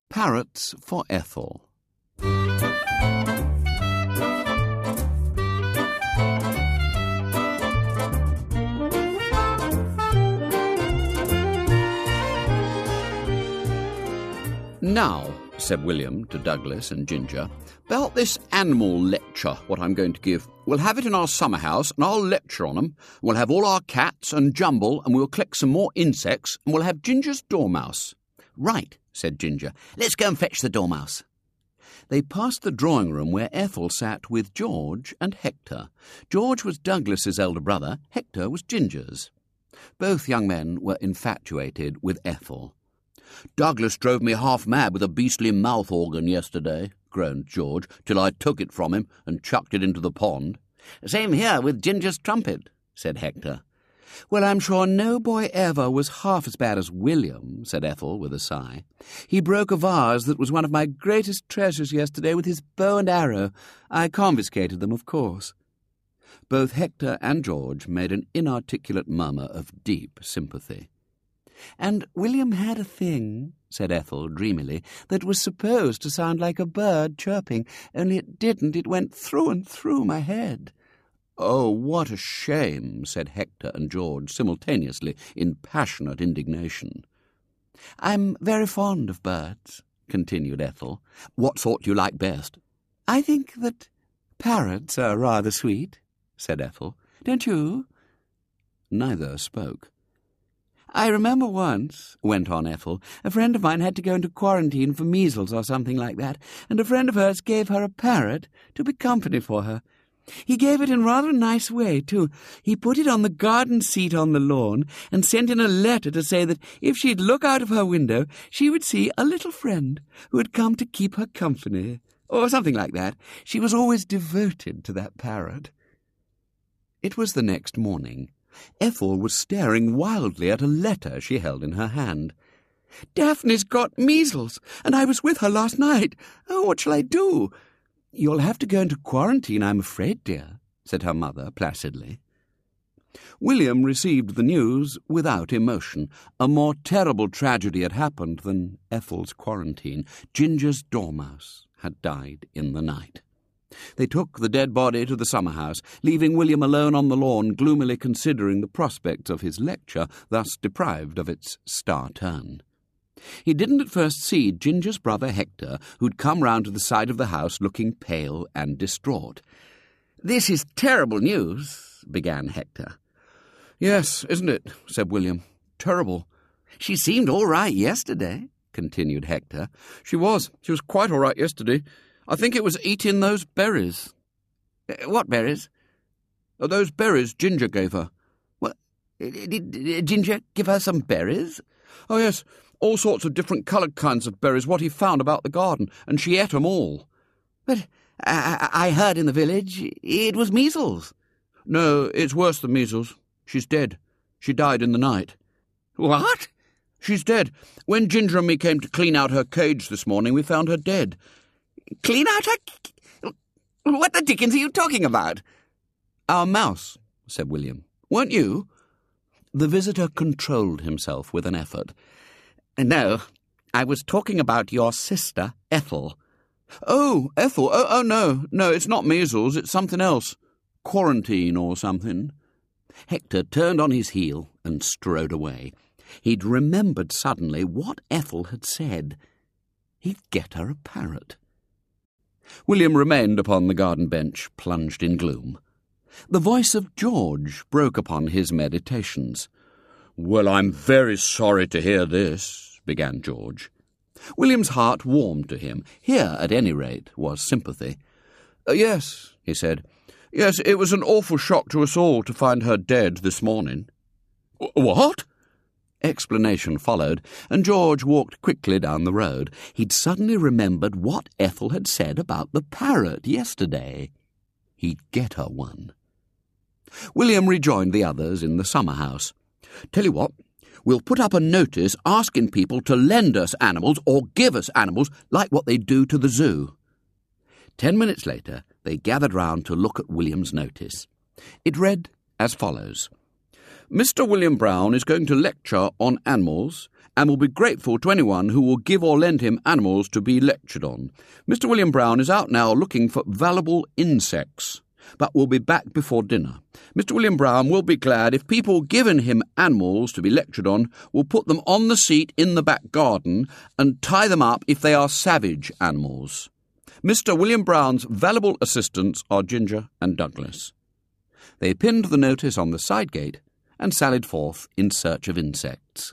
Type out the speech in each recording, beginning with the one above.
Parrots for Ethel. Now, said William to Douglas and Ginger, about this animal lecture, what I'm going to give. We'll have it in our summer house, and I'll lecture on 'em. We'll have all our cats and Jumble, and we'll collect some more insects, and we'll have Ginger's dormouse. Right, said Ginger. Let's go and fetch the dormouse. They passed the drawing-room where Ethel sat with George and Hector. George was Douglas's elder brother, Hector was Ginger's. Both young men were infatuated with Ethel. Douglas drove me half mad with a beastly mouth organ yesterday, groaned George, till I took it from him and chucked it into the pond. Same here with Ginger's trumpet, said Hector. Well, I'm sure no boy ever was half as bad as William, said Ethel with a sigh. He broke a vase that was one of my greatest treasures yesterday with his bow and arrow. I confiscated them, of course. Both Hector and George made an inarticulate murmur of deep sympathy. And William had a thing, said Ethel dreamily, that was supposed to sound like a bird chirping, only it didn't. It went through and through my head. Oh, what a shame, said Hector and George simultaneously in passionate indignation. I'm very fond of birds, continued Ethel. What sort do you like best? I think that parrots are rather sweet, said Ethel. Don't you? Neither spoke. I remember once, went on Ethel, a friend of mine had to go into quarantine for measles or something like that, and a friend of hers gave her a parrot to be company for her. He gave it in rather a nice way, too. He put it on the garden seat on the lawn and sent in a letter to say that if she'd look out of her window, she would see a little friend who had come to keep her company, or something like that. She was always devoted to that parrot. It was the next morning. Ethel was staring wildly at a letter she held in her hand. Daphne's got measles, and I was with her last night. Oh, what shall I do? You'll have to go into quarantine, I'm afraid, dear, said her mother placidly. William received the news without emotion. A more terrible tragedy had happened than Ethel's quarantine. Ginger's dormouse had died in the night. They took the dead body to the summer house, leaving William alone on the lawn, gloomily considering the prospects of his lecture, thus deprived of its star turn. He didn't at first see Ginger's brother Hector, who'd come round to the side of the house looking pale and distraught. This is terrible news, began Hector. Yes, isn't it, said William. Terrible. She seemed all right yesterday, continued Hector. She was quite all right yesterday. I think it was eating those berries. What berries? Those berries Ginger gave her. What? Did Ginger give her some berries? Oh, yes, all sorts of different coloured kinds of berries, what he found about the garden, and she ate 'em all. But I heard in the village it was measles. No, it's worse than measles. She's dead. She died in the night. What? She's dead. When Ginger and me came to clean out her cage this morning, we found her dead. Clean out her... What the dickens are you talking about? Our mouse, said William. Weren't you? The visitor controlled himself with an effort. No, I was talking about your sister, Ethel. Oh, Ethel. Oh, no, it's not measles, it's something else. Quarantine or something. Hector turned on his heel and strode away. He'd remembered suddenly what Ethel had said. He'd get her a parrot. William remained upon the garden bench, plunged in gloom. The voice of George broke upon his meditations. Well, I'm very sorry to hear this, began George. William's heart warmed to him. Here, at any rate, was sympathy. Yes, he said. Yes, it was an awful shock to us all to find her dead this morning. What? Explanation followed, and George walked quickly down the road. He'd suddenly remembered what Ethel had said about the parrot yesterday. He'd get her one. William rejoined the others in the summer house. Tell you what, we'll put up a notice asking people to lend us animals or give us animals like what they do to the zoo. 10 minutes later, they gathered round to look at William's notice. It read as follows. Mr. William Brown is going to lecture on animals, and will be grateful to anyone who will give or lend him animals to be lectured on. Mr. William Brown is out now looking for valuable insects, but will be back before dinner. Mr. William Brown will be glad if people given him animals to be lectured on will put them on the seat in the back garden and tie them up if they are savage animals. Mr. William Brown's valuable assistants are Ginger and Douglas. They pinned the notice on the side gate and sallied forth in search of insects.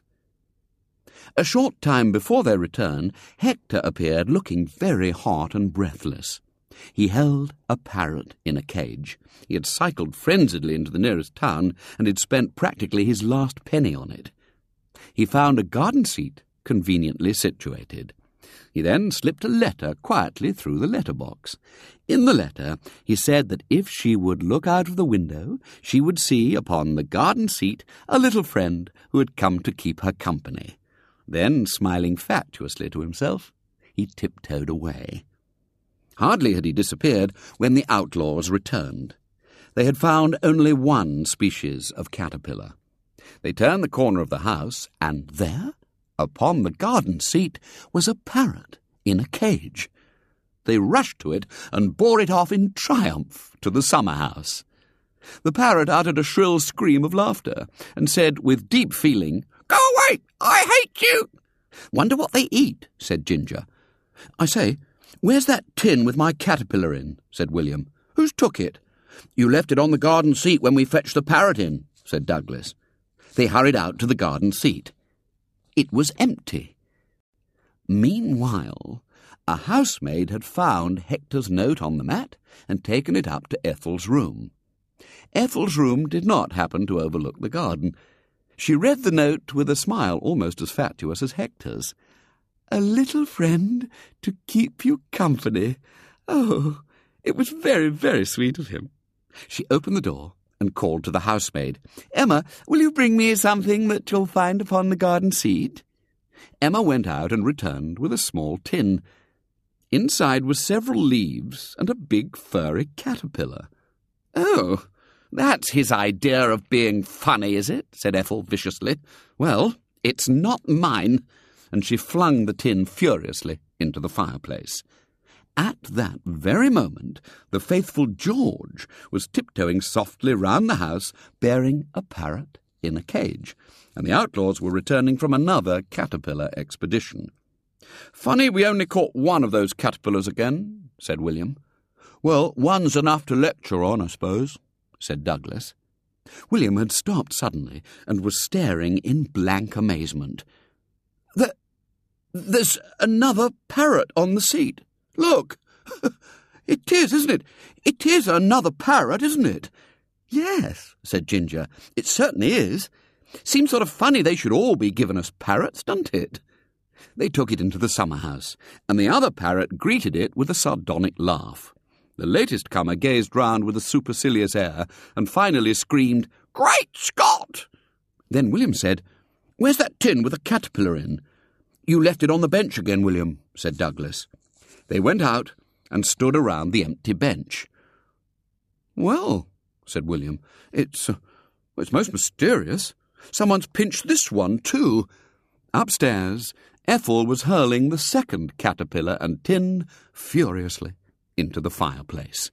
A short time before their return, Hector appeared looking very hot and breathless. He held a parrot in a cage. He had cycled frenziedly into the nearest town and had spent practically his last penny on it. He found a garden seat conveniently situated. He then slipped a letter quietly through the letterbox. In the letter he said that if she would look out of the window, she would see upon the garden seat a little friend who had come to keep her company. Then, smiling fatuously to himself, he tiptoed away. Hardly had he disappeared when the outlaws returned. They had found only one species of caterpillar. They turned the corner of the house, and there, upon the garden seat, was a parrot in a cage. They rushed to it and bore it off in triumph to the summer-house. The parrot uttered a shrill scream of laughter and said with deep feeling, "Go away! I hate you!" "Wonder what they eat," said Ginger. "I say, where's that tin with my caterpillar in?" said William. "Who's took it?" "You left it on the garden seat when we fetched the parrot in," said Douglas. They hurried out to the garden seat. It was empty. Meanwhile, a housemaid had found Hector's note on the mat and taken it up to Ethel's room. Ethel's room did not happen to overlook the garden. She read the note with a smile almost as fatuous as Hector's. "A little friend to keep you company. Oh, it was very, very sweet of him." She opened the door and called to the housemaid. "Emma, will you bring me something that you'll find upon the garden seat?" Emma went out and returned with a small tin. Inside were several leaves and a big furry caterpillar. "Oh, that's his idea of being funny, is it?" said Ethel viciously. "Well, it's not mine." And she flung the tin furiously into the fireplace. At that very moment, the faithful George was tiptoeing softly round the house, bearing a parrot in a cage, and the outlaws were returning from another caterpillar expedition. "Funny we only caught one of those caterpillars again," said William. "Well, one's enough to lecture on, I suppose," said Douglas. William had stopped suddenly and was staring in blank amazement. There's another parrot on the seat. Look! It is, isn't it? It is another parrot, isn't it? "Yes," said Ginger, "it certainly is. Seems sort of funny they should all be giving us parrots, doesn't it?" They took it into the summer-house, and the other parrot greeted it with a sardonic laugh. The latest comer gazed round with a supercilious air, and finally screamed, "Great Scott!" Then William said, "Where's that tin with a caterpillar in?" "You left it on the bench again, William," said Douglas. They went out and stood around the empty bench. "Well," said William, it's most mysterious. Someone's pinched this one, too." Upstairs, Ethel was hurling the second caterpillar and tin furiously into the fireplace.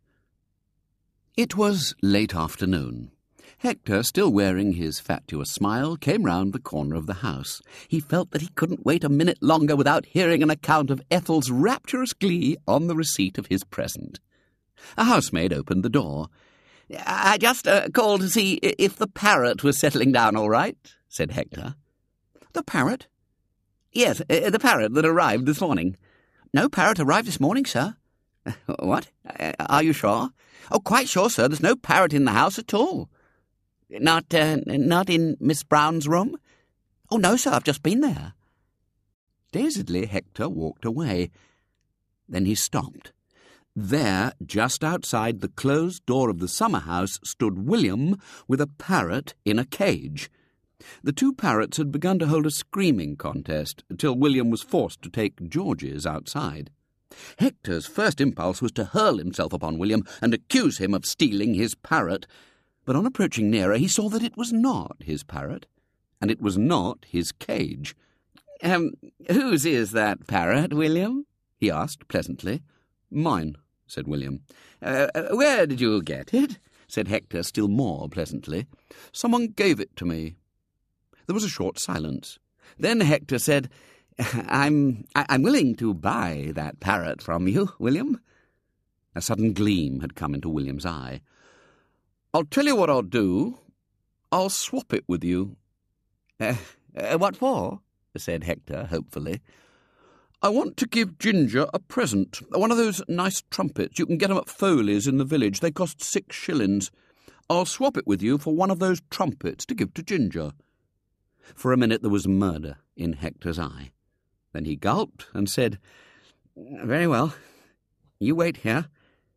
It was late afternoon. Hector, still wearing his fatuous smile, came round the corner of the house. He felt that he couldn't wait a minute longer without hearing an account of Ethel's rapturous glee on the receipt of his present. A housemaid opened the door. "I just called to see if the parrot was settling down all right," said Hector. "The parrot?" "Yes, the parrot that arrived this morning." "No parrot arrived this morning, sir." "What? Are you sure?" "Oh, quite sure, sir. There's no parrot in the house at all." Not in Miss Brown's room?" "Oh, no, sir, I've just been there." Dazedly, Hector walked away. Then he stopped. There, just outside the closed door of the summer-house, stood William with a parrot in a cage. The two parrots had begun to hold a screaming contest, till William was forced to take George's outside. Hector's first impulse was to hurl himself upon William and accuse him of stealing his parrot, but on approaching nearer he saw that it was not his parrot, and it was not his cage. Whose is that parrot, William?" he asked pleasantly. "Mine," said William. Where did you get it?" said Hector still more pleasantly. "Someone gave it to me." There was a short silence. Then Hector said, I'm willing to buy that parrot from you, William." A sudden gleam had come into William's eye. "I'll tell you what I'll do. I'll swap it with you." What for?" said Hector hopefully. "I want to give Ginger a present, one of those nice trumpets. You can get 'em at Foley's in the village. They cost 6 shillings. I'll swap it with you for one of those trumpets to give to Ginger." For a minute there was murder in Hector's eye. Then he gulped and said, "Very well. You wait here."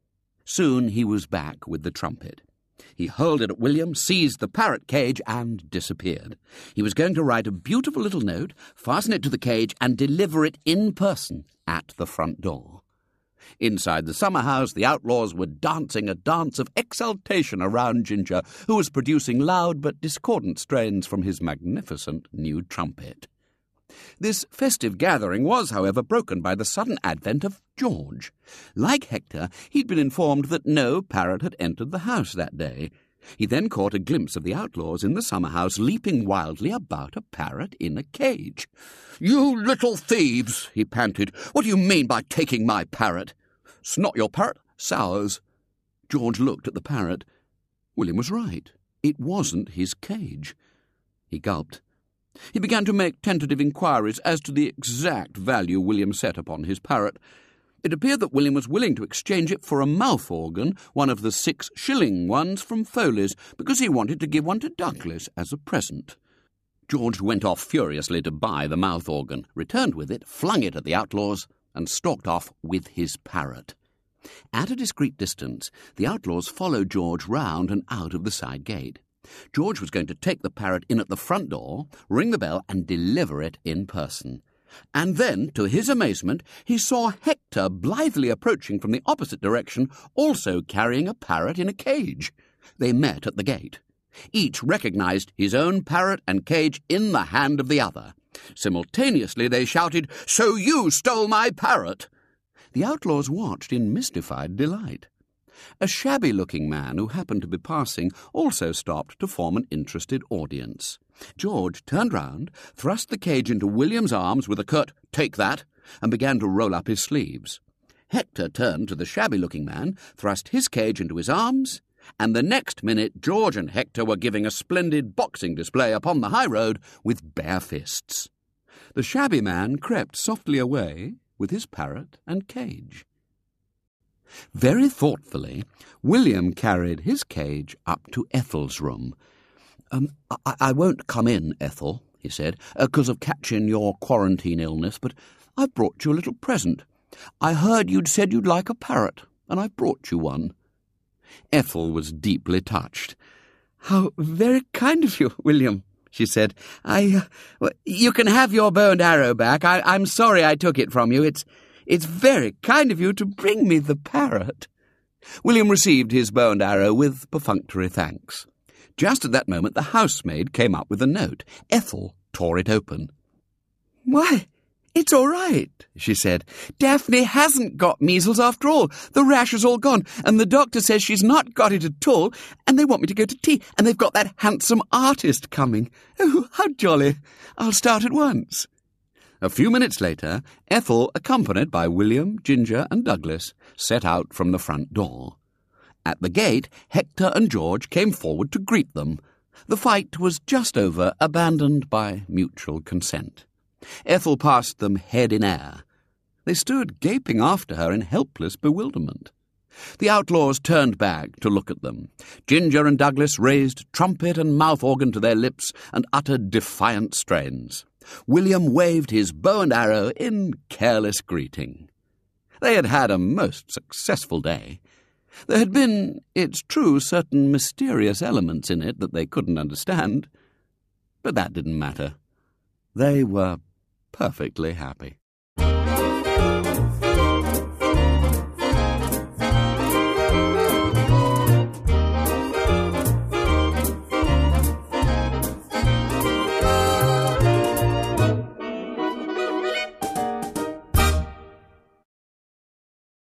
Soon he was back with the trumpet. He hurled it at William, seized the parrot cage, and disappeared. He was going to write a beautiful little note, fasten it to the cage, and deliver it in person at the front door. Inside the summer house, the outlaws were dancing a dance of exultation around Ginger, who was producing loud but discordant strains from his magnificent new trumpet. This festive gathering was, however, broken by the sudden advent of George. Like Hector, he'd been informed that no parrot had entered the house that day. He then caught a glimpse of the outlaws in the summer house leaping wildly about a parrot in a cage. "You little thieves," he panted. "What do you mean by taking my parrot?" "It's not your parrot, Sours." George looked at the parrot. William was right. It wasn't his cage. He gulped. He began to make tentative inquiries as to the exact value William set upon his parrot. It appeared that William was willing to exchange it for a mouth organ, one of the 6-shilling ones from Foley's, because he wanted to give one to Douglas as a present. George went off furiously to buy the mouth organ, returned with it, flung it at the outlaws, and stalked off with his parrot. At a discreet distance, the outlaws followed George round and out of the side gate. George was going to take the parrot in at the front door, ring the bell, and deliver it in person. And then, to his amazement, he saw Hector blithely approaching from the opposite direction, also carrying a parrot in a cage. They met at the gate. Each recognized his own parrot and cage in the hand of the other. Simultaneously they shouted, "So you stole my parrot!" The outlaws watched in mystified delight. A shabby-looking man who happened to be passing also stopped to form an interested audience. George turned round, thrust the cage into William's arms with a curt "Take that," and began to roll up his sleeves. Hector turned to the shabby-looking man, thrust his cage into his arms, and the next minute George and Hector were giving a splendid boxing display upon the high road with bare fists. The shabby man crept softly away with his parrot and cage. Very thoughtfully, William carried his cage up to Ethel's room. I won't come in, Ethel," he said, "'cause of catching your quarantine illness, but I've brought you a little present. I heard you'd said you'd like a parrot, and I've brought you one." Ethel was deeply touched. "How very kind of you, William," she said. You can have your bow and arrow back. I'm sorry I took it from you. It's very kind of you to bring me the parrot." William received his bow and arrow with perfunctory thanks. Just at that moment the housemaid came up with a note. Ethel tore it open. "Why, it's all right," she said. "Daphne hasn't got measles after all. The rash is all gone, and the doctor says she's not got it at all, and they want me to go to tea, and they've got that handsome artist coming. Oh, how jolly. I'll start at once." A few minutes later, Ethel, accompanied by William, Ginger, and Douglas, set out from the front door. At the gate, Hector and George came forward to greet them. The fight was just over, abandoned by mutual consent. Ethel passed them head in air. They stood gaping after her in helpless bewilderment. The outlaws turned back to look at them. Ginger and Douglas raised trumpet and mouth organ to their lips and uttered defiant strains. William waved his bow and arrow in careless greeting. They had had a most successful day. There had been, it's true, certain mysterious elements in it that they couldn't understand, but that didn't matter. They were perfectly happy.